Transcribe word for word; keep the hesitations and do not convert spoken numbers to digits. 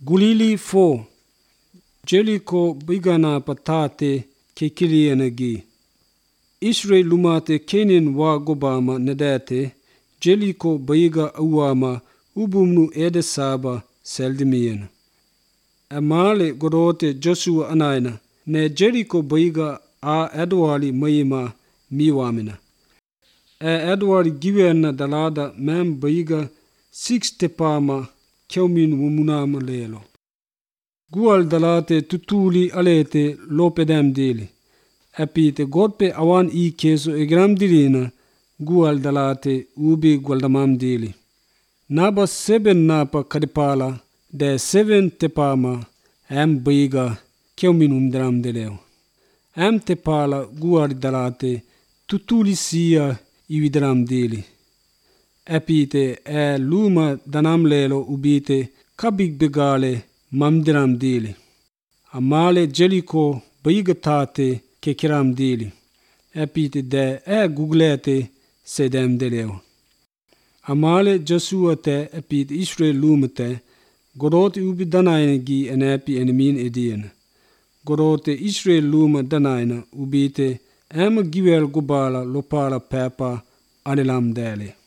Gulili fo Jericho bigana patate kekilianagi. Israel lumate Kenin wa gobama nadate Jericho biga awama ubumnu ede saba seldimian. Amale gorote Joshua anaina ne Jericho biga a Edwali mayima miwamina. E Edwali giwena dalada mem biga six tepama Keumin wumunama lelo. Gual dalate tutuli alete lopedem dili. Epite godpe awan i keso egram dilina gual dalate ubi gualdamam dili. Naba seven napa kadipala de seven tepama em biga Keumin umdram deleo. Em tepala gual dalate tutuli sia ividram dili. Epite e luma danam lelo ubite kabig begale mamdiram dili. Amale Jericho biga tate kekiram dili. Epite de e googlete sedem deleo. Amale Joshua te epite Israel lumate gorote ubi danaina gi enepi enemin edian. Gorote Israel luma danaina ubite ema givel gubala lopala pepa anilam dele.